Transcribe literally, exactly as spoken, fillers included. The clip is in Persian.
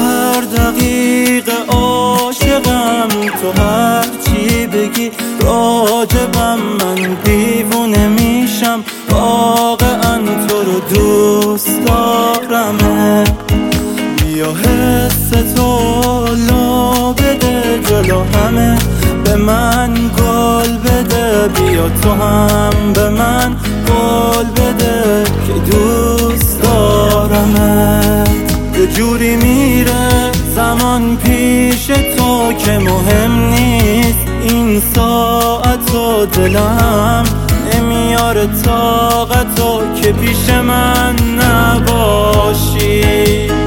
هر دقیقه عاشقم، تو هر چی بگی راجبم من دیوونه میشم، واقعا تو رو دوست دارمه. بیا حس تو لا بده جلو همه، به من گل بده، بیا تو هم به من قول بده که دوست دارمت. یه جوری میره زمان پیش تو که مهم نیست این ساعت و دلم نمیاره طاقتو که پیش من نباشی.